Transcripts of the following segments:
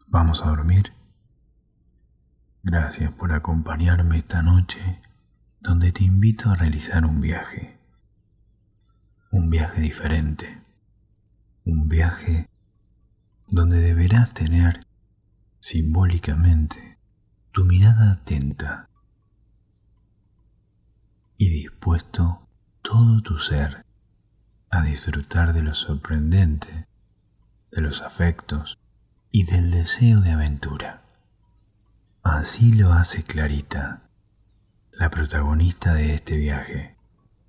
¿Vamos a dormir? Gracias por acompañarme esta noche, donde te invito a realizar un viaje diferente, un viaje donde deberás tener simbólicamente tu mirada atenta y dispuesto todo tu ser a disfrutar de lo sorprendente, de los afectos y del deseo de aventura. Así lo hace Clarita, la protagonista de este viaje.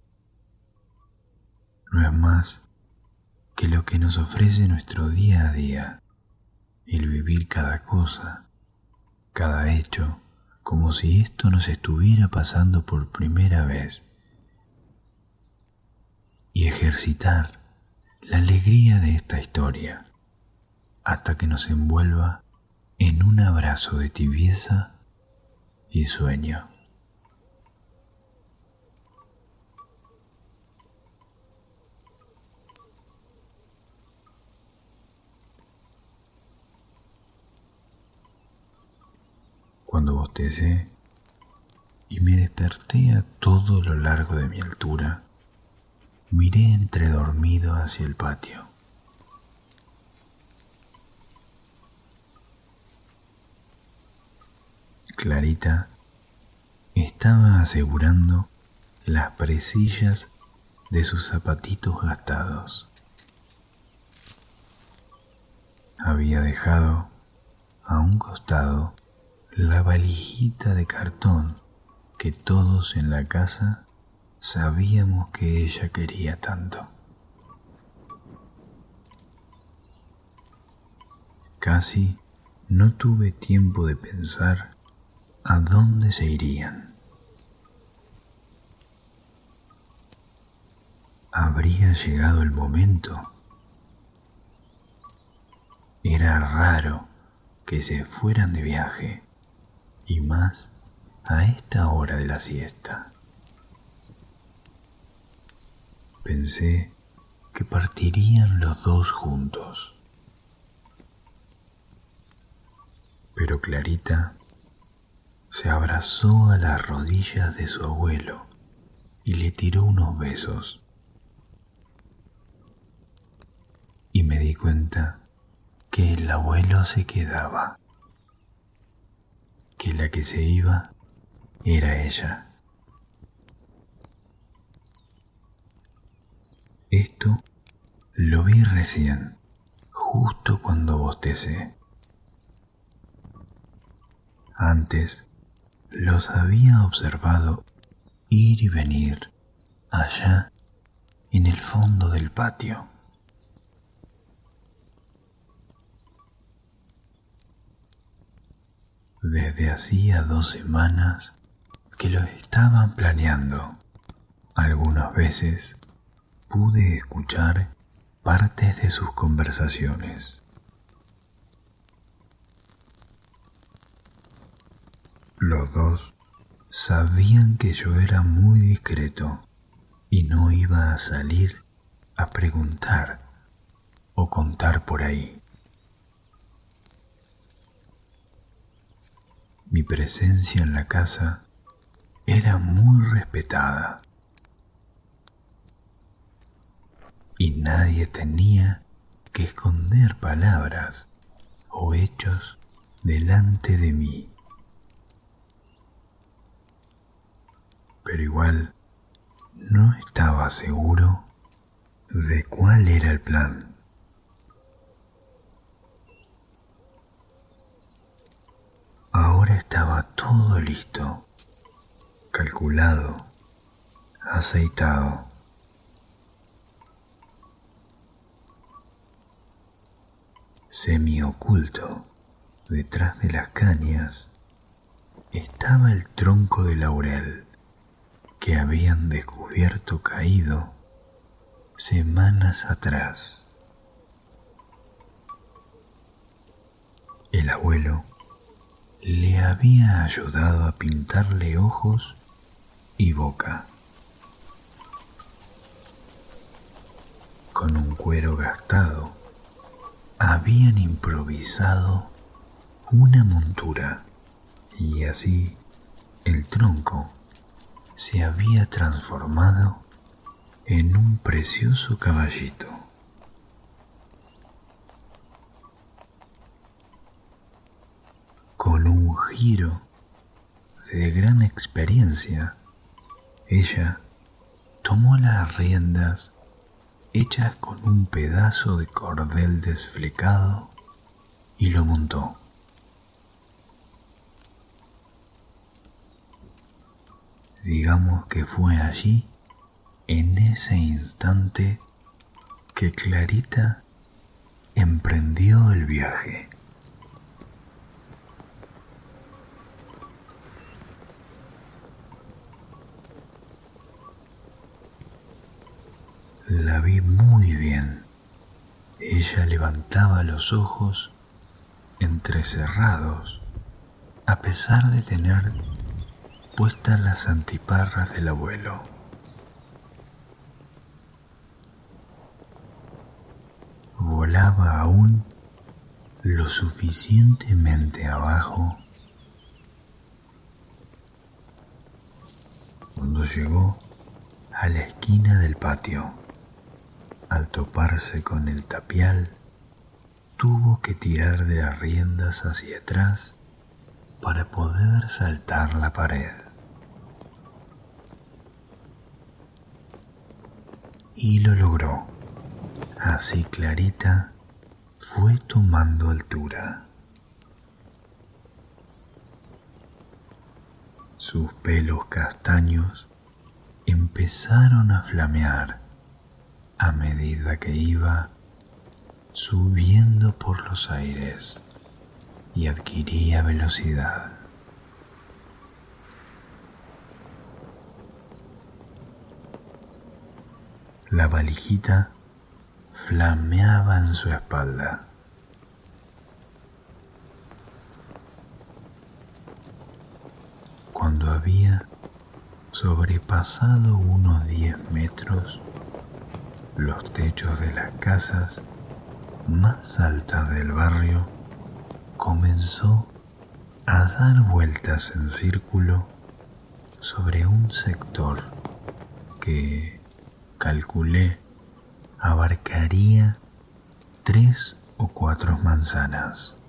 No es más que lo que nos ofrece nuestro día a día, el vivir cada cosa, cada hecho, como si esto nos estuviera pasando por primera vez, y ejercitar la alegría de esta historia hasta que nos envuelva en un abrazo de tibieza y sueño. Cuando bostecé y me desperté a todo lo largo de mi altura, miré entredormido hacia el patio. Clarita estaba asegurando las presillas de sus zapatitos gastados. Había dejado a un costado la valijita de cartón que todos en la casa sabíamos que ella quería tanto. Casi no tuve tiempo de pensar a dónde se irían. Habría llegado el momento. Era raro que se fueran de viaje, y más a esta hora de la siesta. Pensé que partirían los dos juntos. Pero Clarita se abrazó a las rodillas de su abuelo y le tiró unos besos. Y me di cuenta que el abuelo se quedaba, que la que se iba era ella. Esto lo vi recién, justo cuando bostecé. Antes los había observado ir y venir allá en el fondo del patio. Desde hacía 2 semanas que lo estaban planeando. Algunas veces pude escuchar partes de sus conversaciones. Los dos sabían que yo era muy discreto y no iba a salir a preguntar o contar por ahí. Mi presencia en la casa era muy respetada y nadie tenía que esconder palabras o hechos delante de mí. Pero igual no estaba seguro de cuál era el plan. Ahora estaba todo listo, calculado, aceitado. Semi-oculto, detrás de las cañas, estaba el tronco de laurel que habían descubierto caído semanas atrás. El abuelo le había ayudado a pintarle ojos y boca. Con un cuero gastado, habían improvisado una montura, y así el tronco se había transformado en un precioso caballito. Con un giro de gran experiencia, ella tomó las riendas hechas con un pedazo de cordel desflecado y lo montó. Digamos que fue allí, en ese instante, que Clarita emprendió el viaje. La vi muy bien. Ella levantaba los ojos entrecerrados, a pesar de tener puestas las antiparras del abuelo. Volaba aún lo suficientemente abajo cuando llegó a la esquina del patio. Al toparse con el tapial, tuvo que tirar de las riendas hacia atrás para poder saltar la pared. Y lo logró. Así Clarita fue tomando altura. Sus pelos castaños empezaron a flamear a medida que iba subiendo por los aires y adquiría velocidad. La valijita flameaba en su espalda. Cuando había sobrepasado unos 10 metros, los techos de las casas más altas del barrio comenzó a dar vueltas en círculo sobre un sector que, calculé, abarcaría 3 o 4 manzanas.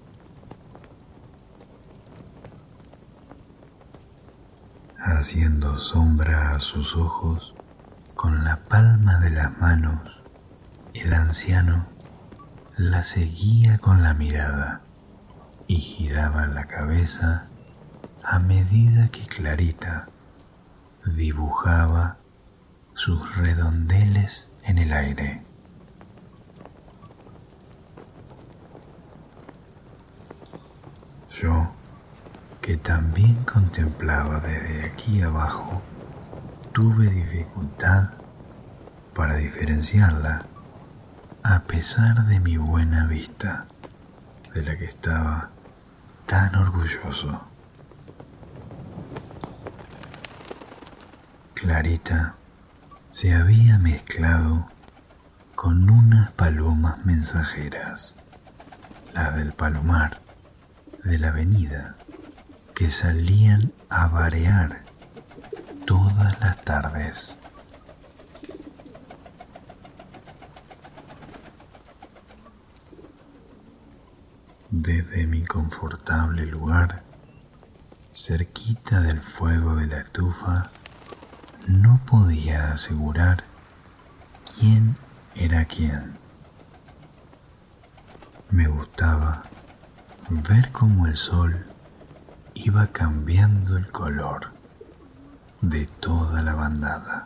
Haciendo sombra a sus ojos con la palma de las manos, el anciano la seguía con la mirada y giraba la cabeza a medida que Clarita dibujaba sus redondeles en el aire. Yo, que también contemplaba desde aquí abajo, tuve dificultad para diferenciarla, a pesar de mi buena vista, de la que estaba tan orgulloso. Clarita se había mezclado con unas palomas mensajeras, las del palomar de la avenida, que salían a varear todas las tardes. Desde mi confortable lugar, cerquita del fuego de la estufa, no podía asegurar quién era quién. Me gustaba ver cómo el sol iba cambiando el color de toda la bandada.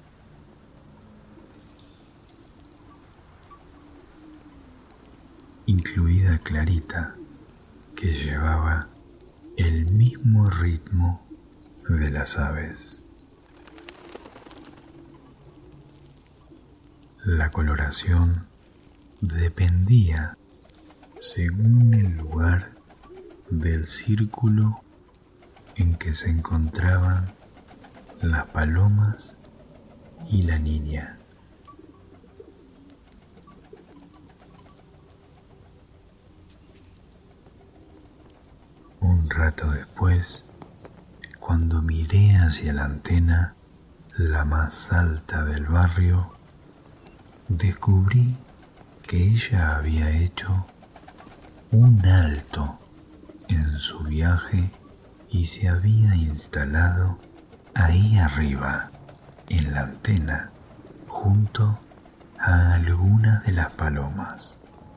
Incluida Clarita, que llevaba el mismo ritmo de las aves. La coloración dependía, según el lugar, del círculo en que se encontraban las palomas y la niña. Un rato después, cuando miré hacia la antena, la más alta del barrio, descubrí que ella había hecho un alto en su viaje y se había instalado ahí arriba, en la antena, junto a algunas de las palomas.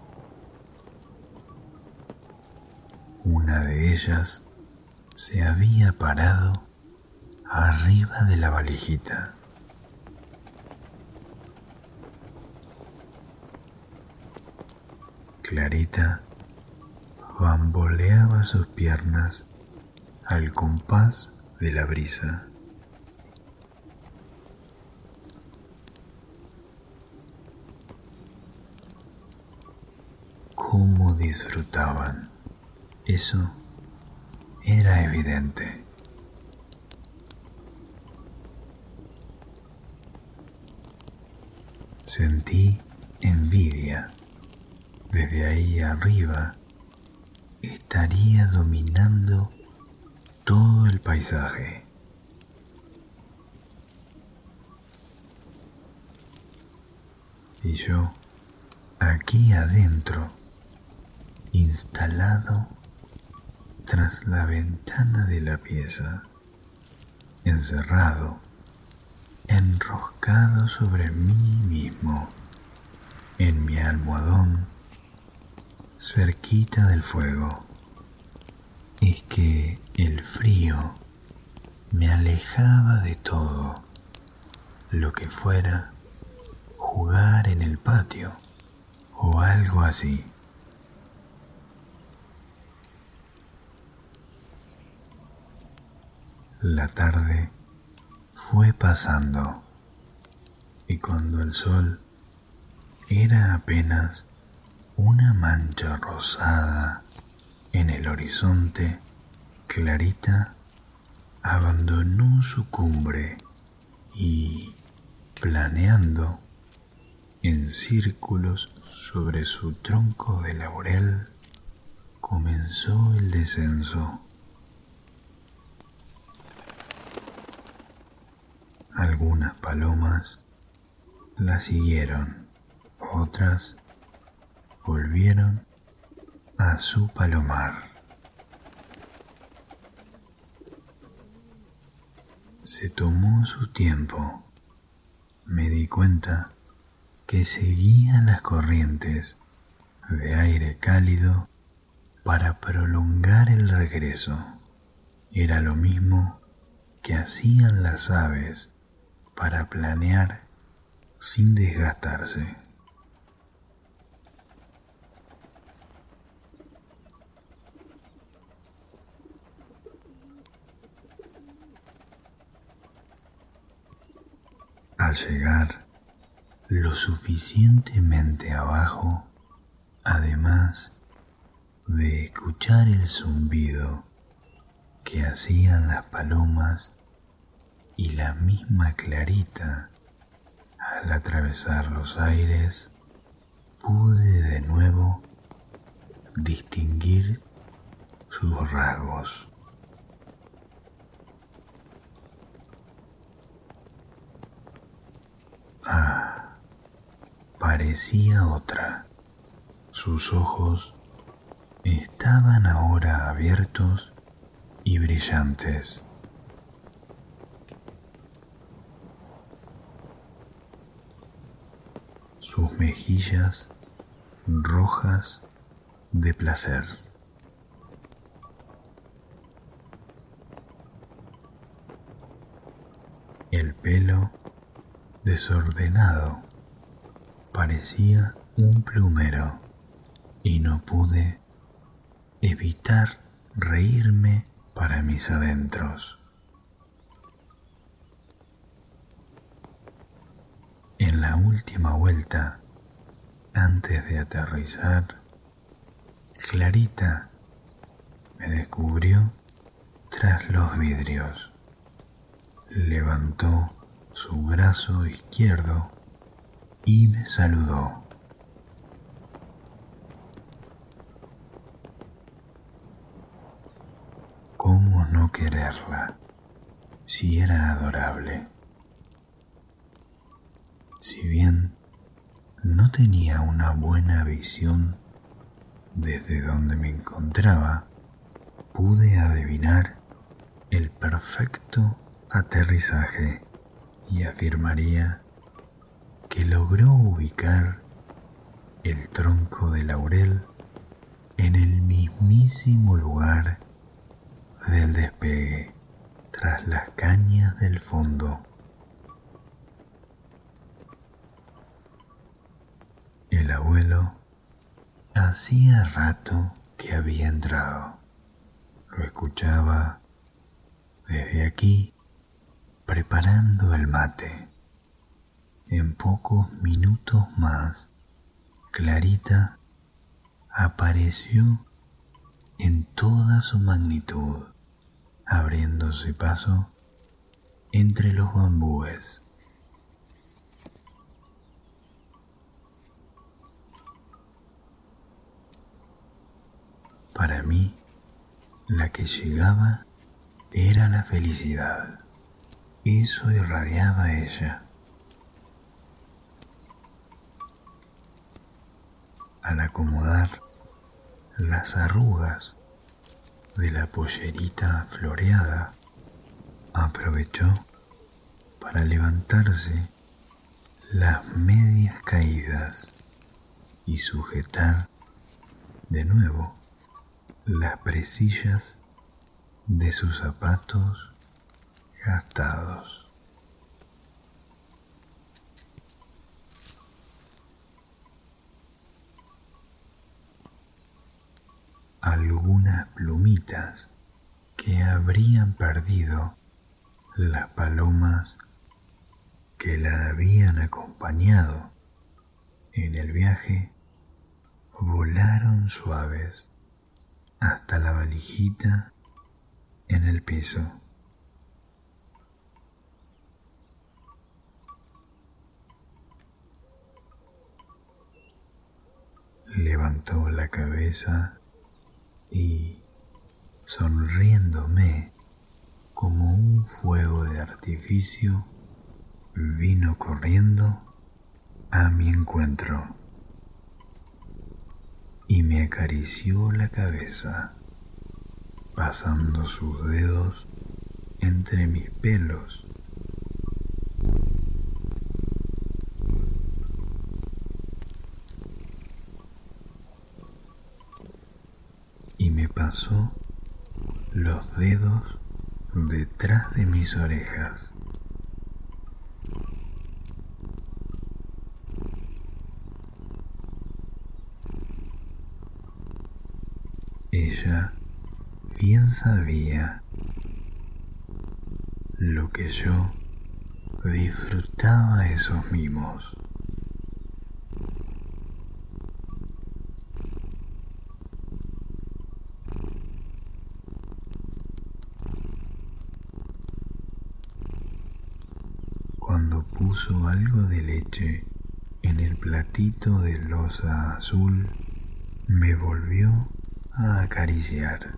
Una de ellas se había parado arriba de la valijita. Clarita bamboleaba sus piernas al compás de la brisa. Cómo disfrutaban. Eso era evidente. Sentí envidia. Desde ahí arriba estaría dominando todo el paisaje. Y yo, aquí adentro, instalado tras la ventana de la pieza, encerrado, enroscado sobre mí mismo, en mi almohadón, cerquita del fuego. Es que el frío me alejaba de todo lo que fuera jugar en el patio o algo así. La tarde fue pasando y cuando el sol era apenas una mancha rosada en el horizonte, Clarita abandonó su cumbre y, planeando en círculos sobre su tronco de laurel, comenzó el descenso. Algunas palomas la siguieron, otras volvieron a su palomar. Se tomó su tiempo. Me di cuenta que seguía las corrientes de aire cálido para prolongar el regreso. Era lo mismo que hacían las aves para planear sin desgastarse. Al llegar lo suficientemente abajo, además de escuchar el zumbido que hacían las palomas y la misma Clarita al atravesar los aires, pude de nuevo distinguir sus rasgos. Parecía otra. Sus ojos estaban ahora abiertos y brillantes. Sus mejillas rojas de placer. El pelo desordenado parecía un plumero y no pude evitar reírme para mis adentros. En la última vuelta, antes de aterrizar, Clarita me descubrió tras los vidrios. Levantó su brazo izquierdo y me saludó. ¿Cómo no quererla si era adorable? Si bien no tenía una buena visión desde donde me encontraba, pude adivinar el perfecto aterrizaje y afirmaría que logró ubicar el tronco de laurel en el mismísimo lugar del despegue, tras las cañas del fondo. El abuelo hacía rato que había entrado. Lo escuchaba desde aquí preparando el mate. En pocos minutos más, Clarita apareció en toda su magnitud, abriéndose paso entre los bambúes. Para mí, la que llegaba era la felicidad. Eso irradiaba ella. Al acomodar las arrugas de la pollerita floreada, aprovechó para levantarse las medias caídas y sujetar de nuevo las presillas de sus zapatos gastados. Algunas plumitas que habrían perdido las palomas que la habían acompañado en el viaje volaron suaves hasta la valijita en el piso. Levantó la cabeza y, sonriéndome como un fuego de artificio, vino corriendo a mi encuentro y me acarició la cabeza, pasando sus dedos entre mis pelos. Y me pasó los dedos detrás de mis orejas. Ella bien sabía lo que yo disfrutaba esos mimos. Cuando puso algo de leche en el platito de loza azul, me volvió a acariciar.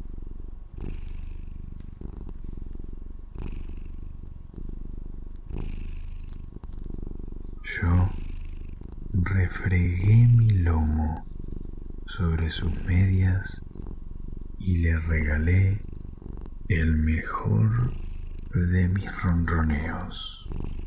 Yo refregué mi lomo sobre sus medias y le regalé el mejor de mis ronroneos.